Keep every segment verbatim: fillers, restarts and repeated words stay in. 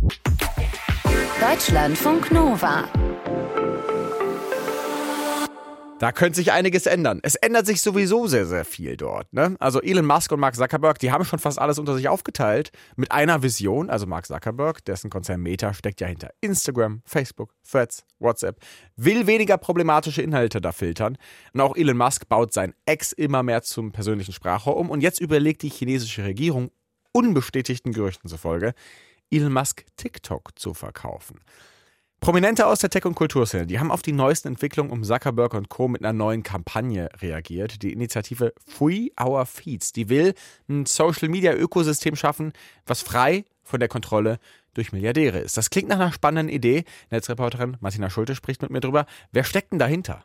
Deutschlandfunk Nova. Da könnte sich einiges ändern. Es ändert sich sowieso sehr, sehr viel dort. Ne? Also Elon Musk und Mark Zuckerberg, die haben schon fast alles unter sich aufgeteilt mit einer Vision. Also Mark Zuckerberg, dessen Konzern Meta steckt ja hinter Instagram, Facebook, Threads, WhatsApp, will weniger problematische Inhalte da filtern. Und auch Elon Musk baut sein X immer mehr zum persönlichen Sprachrohr um. Und jetzt überlegt die chinesische Regierung, unbestätigten Gerüchten zufolge, Elon Musk TikTok zu verkaufen. Prominente aus der Tech- und Kulturszene, die haben auf die neuesten Entwicklungen um Zuckerberg und Co. mit einer neuen Kampagne reagiert. Die Initiative Free Our Feeds, die will ein Social-Media-Ökosystem schaffen, was frei von der Kontrolle durch Milliardäre ist. Das klingt nach einer spannenden Idee. Netzreporterin Martina Schulte spricht mit mir drüber. Wer steckt denn dahinter?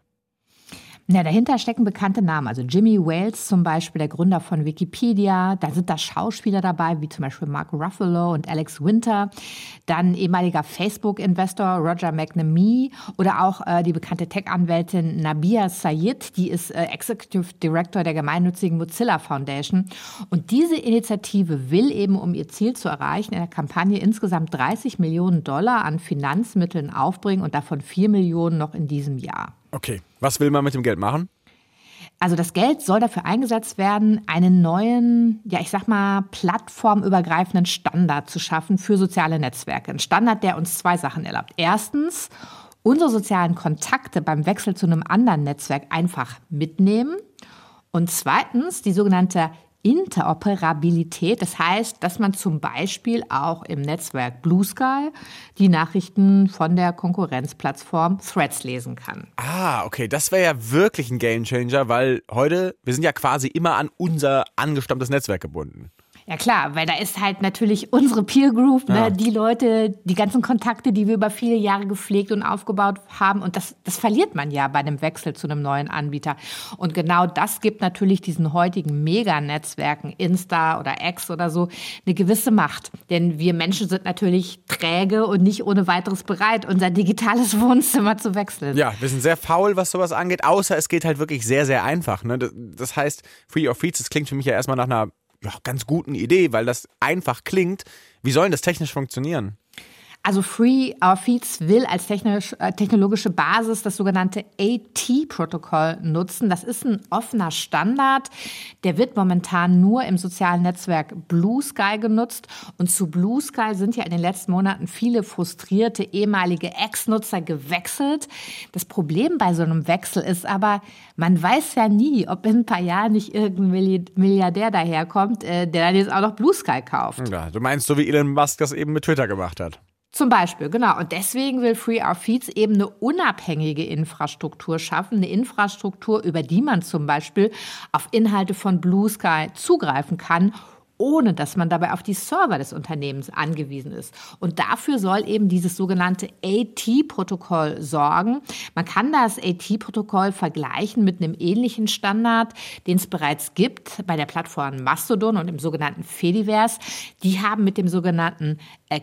Ja, dahinter stecken bekannte Namen, also Jimmy Wales zum Beispiel, der Gründer von Wikipedia. Da sind da Schauspieler dabei, wie zum Beispiel Mark Ruffalo und Alex Winter. Dann ehemaliger Facebook-Investor Roger McNamee oder auch äh, die bekannte Tech-Anwältin Nabia Sayed, die ist äh, Executive Director der gemeinnützigen Mozilla Foundation. Und diese Initiative will eben, um ihr Ziel zu erreichen, in der Kampagne insgesamt dreißig Millionen Dollar an Finanzmitteln aufbringen und davon vier Millionen noch in diesem Jahr. Okay, was will man mit dem Geld machen? Also das Geld soll dafür eingesetzt werden, einen neuen, ja ich sag mal, plattformübergreifenden Standard zu schaffen für soziale Netzwerke. Ein Standard, der uns zwei Sachen erlaubt. Erstens, unsere sozialen Kontakte beim Wechsel zu einem anderen Netzwerk einfach mitnehmen. Und zweitens, die sogenannte Interoperabilität. Das heißt, dass man zum Beispiel auch im Netzwerk Blue Sky die Nachrichten von der Konkurrenzplattform Threads lesen kann. Ah, okay, das wäre ja wirklich ein Gamechanger, weil heute, wir sind ja quasi immer an unser angestammtes Netzwerk gebunden. Ja klar, weil da ist halt natürlich unsere Peer Group, ne, Ja. die Leute, die ganzen Kontakte, die wir über viele Jahre gepflegt und aufgebaut haben. Und das, das verliert man ja bei dem Wechsel zu einem neuen Anbieter. Und genau das gibt natürlich diesen heutigen Meganetzwerken, Insta oder X oder so, eine gewisse Macht. Denn wir Menschen sind natürlich träge und nicht ohne weiteres bereit, unser digitales Wohnzimmer zu wechseln. Ja, wir sind sehr faul, was sowas angeht, außer es geht halt wirklich sehr, sehr einfach. Ne? Das, das heißt, Free Your Feeds, das klingt für mich ja erstmal nach einer ja, ganz guten Idee, weil das einfach klingt. Wie soll denn das technisch funktionieren? Also Free Our Feeds will als technisch, äh, technologische Basis das sogenannte A T-Protokoll nutzen. Das ist ein offener Standard. Der wird momentan nur im sozialen Netzwerk Blue Sky genutzt. Und zu Blue Sky sind ja in den letzten Monaten viele frustrierte ehemalige Ex-Nutzer gewechselt. Das Problem bei so einem Wechsel ist aber, man weiß ja nie, ob in ein paar Jahren nicht irgendein Milliardär daherkommt, äh, der dann jetzt auch noch Blue Sky kauft. Ja, du meinst, so wie Elon Musk das eben mit Twitter gemacht hat. Zum Beispiel, genau. Und deswegen will Free Our Feeds eben eine unabhängige Infrastruktur schaffen. Eine Infrastruktur, über die man zum Beispiel auf Inhalte von Blue Sky zugreifen kann, ohne dass man dabei auf die Server des Unternehmens angewiesen ist. Und dafür soll eben dieses sogenannte A T-Protokoll sorgen. Man kann das A T-Protokoll vergleichen mit einem ähnlichen Standard, den es bereits gibt bei der Plattform Mastodon und im sogenannten Fediverse. Die haben mit dem sogenannten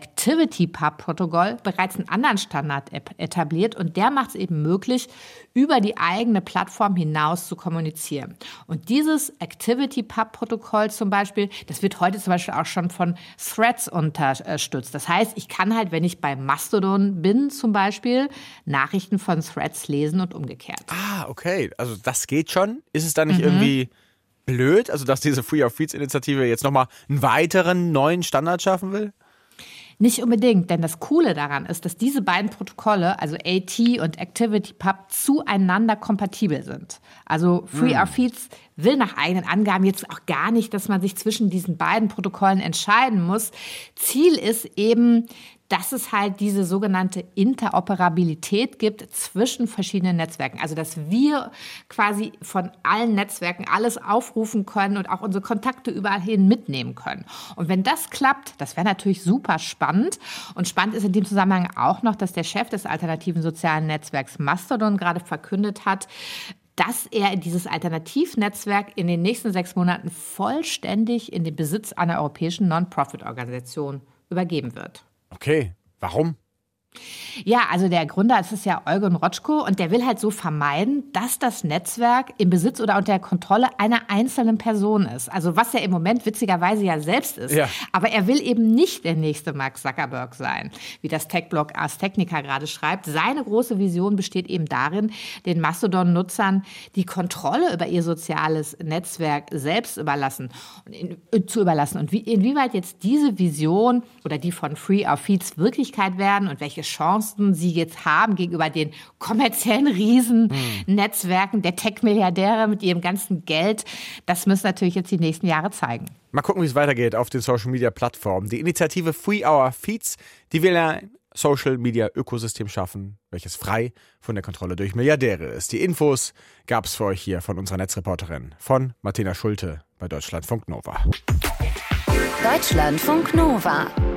ActivityPub-Protokoll bereits einen anderen Standard etabliert und der macht es eben möglich, über die eigene Plattform hinaus zu kommunizieren. Und dieses ActivityPub-Protokoll zum Beispiel, das wird heute zum Beispiel auch schon von Threads unterstützt. Das heißt, ich kann halt, wenn ich bei Mastodon bin zum Beispiel, Nachrichten von Threads lesen und umgekehrt. Ah, okay. Also das geht schon. Ist es dann nicht Mhm. irgendwie blöd, also dass diese Free Our Feeds Initiative jetzt nochmal einen weiteren neuen Standard schaffen will? Nicht unbedingt, denn das Coole daran ist, dass diese beiden Protokolle, also A T und ActivityPub, zueinander kompatibel sind. Also Free Our Feeds will nach eigenen Angaben jetzt auch gar nicht, dass man sich zwischen diesen beiden Protokollen entscheiden muss. Ziel ist eben, dass es halt diese sogenannte Interoperabilität gibt zwischen verschiedenen Netzwerken. Also dass wir quasi von allen Netzwerken alles aufrufen können und auch unsere Kontakte überall hin mitnehmen können. Und wenn das klappt, das wäre natürlich super spannend. Und spannend ist in dem Zusammenhang auch noch, dass der Chef des alternativen sozialen Netzwerks Mastodon gerade verkündet hat, dass er dieses Alternativnetzwerk in den nächsten sechs Monaten vollständig in den Besitz einer europäischen Non-Profit-Organisation übergeben wird. Okay, warum? Ja, also der Gründer, das ist ja Eugen Rotschko und der will halt so vermeiden, dass das Netzwerk im Besitz oder unter der Kontrolle einer einzelnen Person ist. Also was er im Moment witzigerweise ja selbst ist. Ja. Aber er will eben nicht der nächste Mark Zuckerberg sein, wie das Tech-Blog Ars Technica gerade schreibt. Seine große Vision besteht eben darin, den Mastodon-Nutzern die Kontrolle über ihr soziales Netzwerk selbst überlassen, in, zu überlassen. Und wie, inwieweit jetzt diese Vision oder die von Free Our Feeds Wirklichkeit werden und welche Chancen sie jetzt haben gegenüber den kommerziellen Riesennetzwerken der Tech-Milliardäre mit ihrem ganzen Geld, das müssen natürlich jetzt die nächsten Jahre zeigen. Mal gucken, wie es weitergeht auf den Social-Media-Plattformen. Die Initiative Free Our Feeds, die will ein Social-Media-Ökosystem schaffen, welches frei von der Kontrolle durch Milliardäre ist. Die Infos gab es für euch hier von unserer Netzreporterin, von Martina Schulte bei Deutschlandfunk Nova. Deutschlandfunk Nova.